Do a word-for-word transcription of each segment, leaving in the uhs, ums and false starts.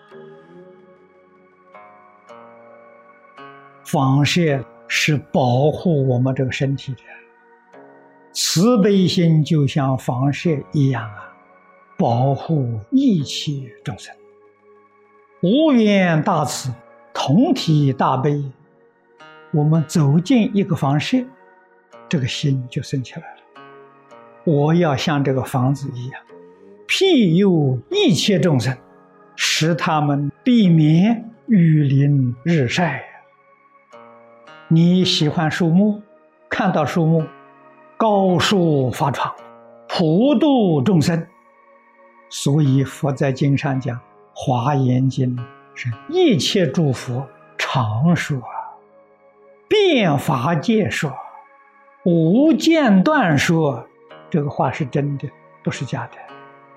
放射是保护我们这个身体的，慈悲心就像放射一样啊，保护一切众生。无缘大慈，同体大悲，我们走进一个房舍，这个心就升起来了。我要像这个房子一样，庇佑一切众生，使他们避免雨淋日晒。你喜欢树木，看到树木，高树发窗，普度众生。所以佛在经上讲，《华严经》是一切诸佛常说，遍法界说，无间断说，这个话是真的，不是假的。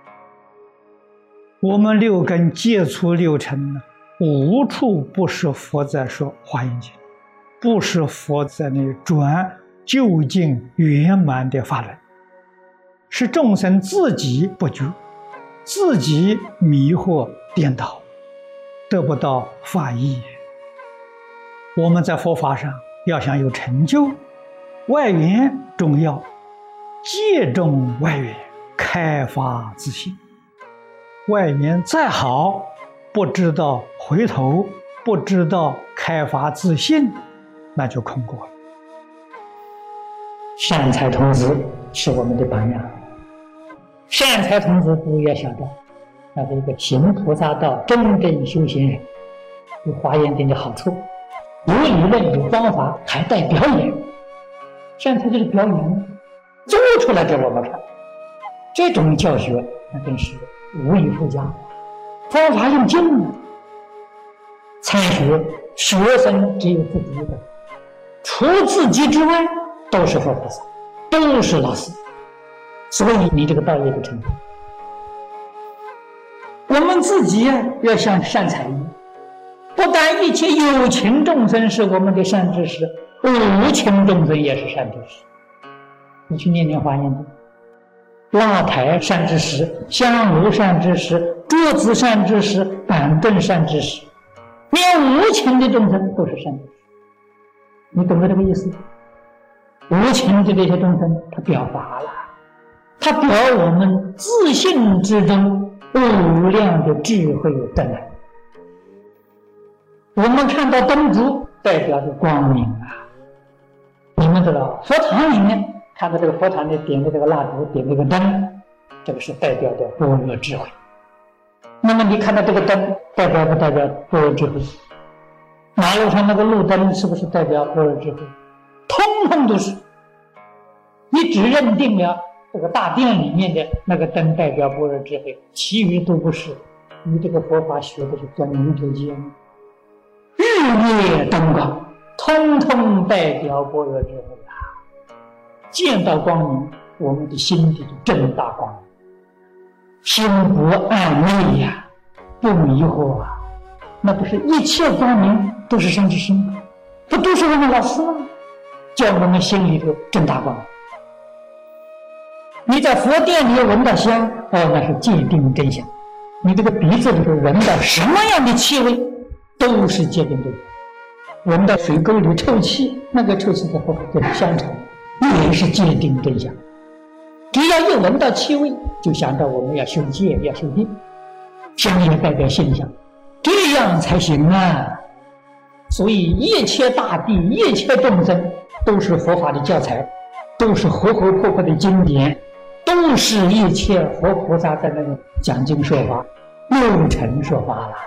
我们六根接触六尘呢，无处不是佛在说《华严经》，不是佛在那转究竟圆满的法轮，是众生自己不觉，自己迷惑颠倒，得不到法益。我们在佛法上要想有成就，外缘重要，借重外缘，开发自信。外缘再好，不知道回头，不知道开发自信，那就空过了。善财童子是我们的榜样。善财童子不要晓得，那是一个行菩萨道真正修行人，有华严经的好处，有理论有方法，还带表演。善财就是表演，做出来给我们看。这种教学那真是无以复加，方法用尽了。参学学生只有自己一个，除自己之外都是佛菩萨，都是老师，所以你这个道业就成功。我们自己啊，要像善财一样，不但一切有情众生是我们的善知识，无情众生也是善知识。你去念念华严经，蜡台善知识，香炉善知识，桌子善知识，板凳善知识，连无情的众生都是善知识。你懂得这个意思？无情的这些众生，他表法了，他表我们自信之中无量的智慧灯来。我们看到灯烛代表着光明啊！你们知道，佛堂里面看到这个佛堂里点的这个蜡烛，点这个灯，这个是代表的般若智慧。那么你看到这个灯，代表不代表般若智慧？马路上那个路灯是不是代表般若智慧？通通都是。你只认定了这个大殿里面的那个灯代表般若智慧，其余都不是。你这个佛法学的是钻牛角尖，日夜灯光通通代表般若智慧啊！见到光明，我们的心底就正大光明，心不暗昧呀、啊，不迷惑啊，那不是一切光明都是善知识吗？不都是我们老师吗？叫我们心里头正大光明。你在佛殿里闻到香，哦，那是界定真相。你这个鼻子里头闻到什么样的气味，都是界定真相。闻到水沟里臭气，那个臭气在佛法就是香臭，也是界定真相。只要一闻到气味，就想到我们要修戒，要修定。香也代表现象，这样才行啊！所以一切大地，一切众生都是佛法的教材，都是活活泼泼的经典，都是一切佛菩萨在那里讲经说法，六尘说法了。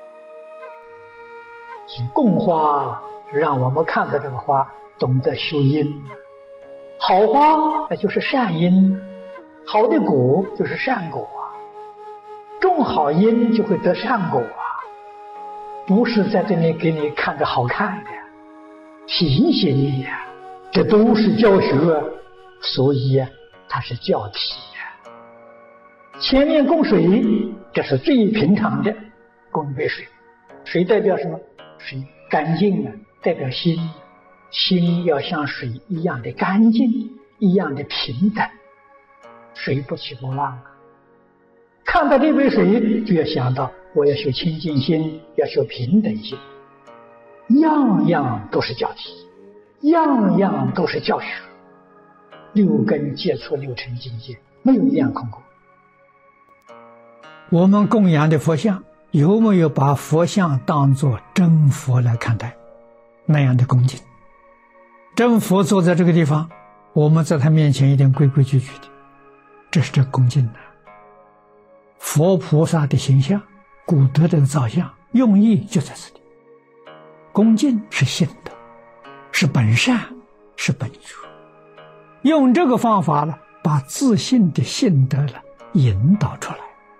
供花让我们看到这个花懂得修因，好花那就是善因，好的果就是善果啊，种好因就会得善果啊，不是在这里给你看着好看的，提醒你呀，这都是教学，所以呀，它是教题呀。前面供水，这是最平常的，供一杯水，水代表什么？水干净啊，代表心，心要像水一样的干净，一样的平等，水不起波浪啊。看到这杯水，就要想到我要修清净心，要修平等心，样样都是教题，样样都是教学。六根接触六尘境界，没有一样空过。我们供养的佛像，有没有把佛像当作真佛来看待？那样的恭敬。真佛坐在这个地方，我们在他面前一定规规矩矩的，这是这恭敬的。佛菩萨的形象，古德的造像，用意就在这里。恭敬是信德，是本善，是本觉。用这个方法呢，把自信的信德呢引导出来。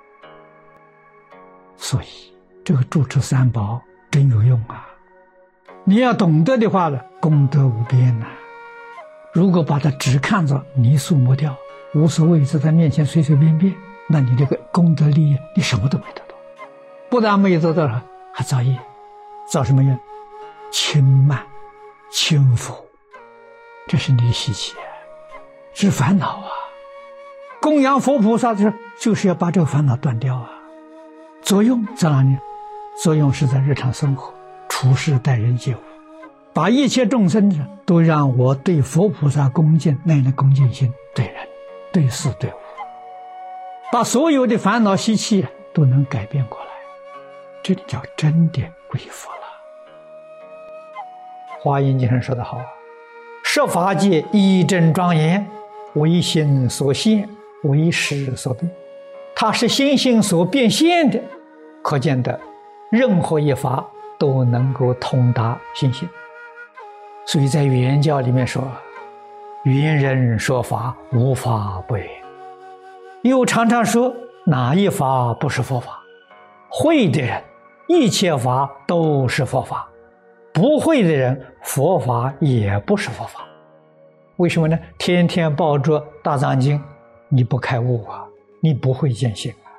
所以这个住持三宝真有用啊！你要懂得的话呢，功德无边呐、啊。如果把它只看作泥塑磨掉，无所谓，在他面前随随便便，那你这个功德利益，你什么都没得到。不但没有得到，还造业，造什么业？轻慢、轻浮，这是你的习气，是烦恼啊！供养佛菩萨的时候，就是要把这个烦恼断掉啊！作用在哪里？作用是在日常生活、处事待人接物，把一切众生都让我对佛菩萨恭敬，那样的恭敬心，对人、对事、对物，把所有的烦恼习气都能改变过来，这叫真的归佛了。华严经上说得好，设法界一真庄严，唯心所现，唯识所变，它是心性所变现的，可见的任何一法都能够通达心性。所以在圆教里面说，圆人说法，无法不圆。又常常说哪一法不是佛法？会的人，一切法都是佛法；不会的人，佛法也不是佛法。为什么呢？天天抱着大藏经，你不开悟啊，你不会见性啊。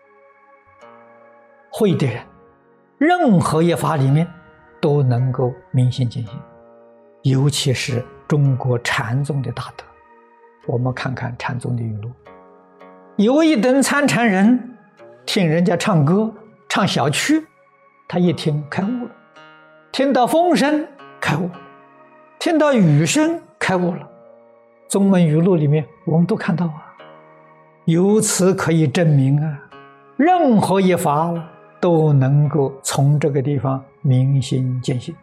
会的人，任何一法里面都能够明心见性，尤其是中国禅宗的大德。我们看看禅宗的语录，有一等参禅人听人家唱歌唱小曲，他一听开悟了，听到风声开悟了，听到雨声开悟了。宗门语录里面我们都看到啊，由此可以证明啊，任何一法都能够从这个地方明心见性。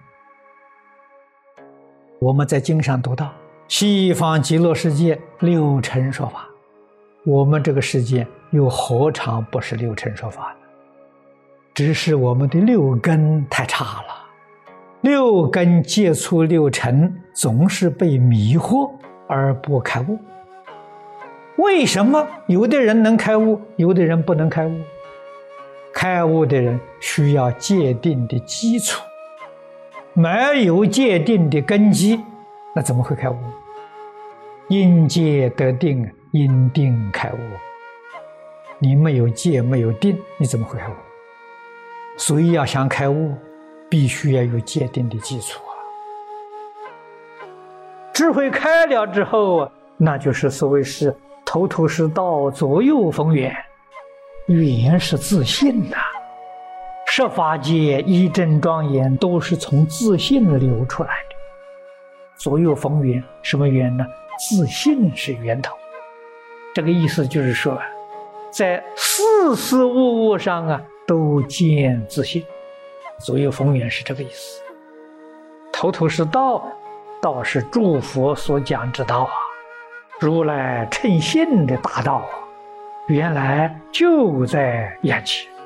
我们在经上读到，西方极乐世界六尘说法，我们这个世界又何尝不是六尘说法呢？只是我们的六根太差了，六根接触六尘，总是被迷惑而不开悟。为什么有的人能开悟，有的人不能开悟？开悟的人需要戒定的基础，没有戒定的根基，那怎么会开悟？因戒得定，因定开悟。你没有戒，没有定，你怎么会开悟？所以要想开悟，必须要有戒定的基础啊。智慧开了之后啊，那就是所谓是头头是道，左右逢源。源是自信呐、啊，设法界一真庄严都是从自信流出来的。左右逢源，什么源呢？自信是源头。这个意思就是说，在事事物物上啊，都见自信。左右逢源是这个意思。头头是道，道是诸佛所讲之道啊，如来称性的大道啊，原来就在眼前。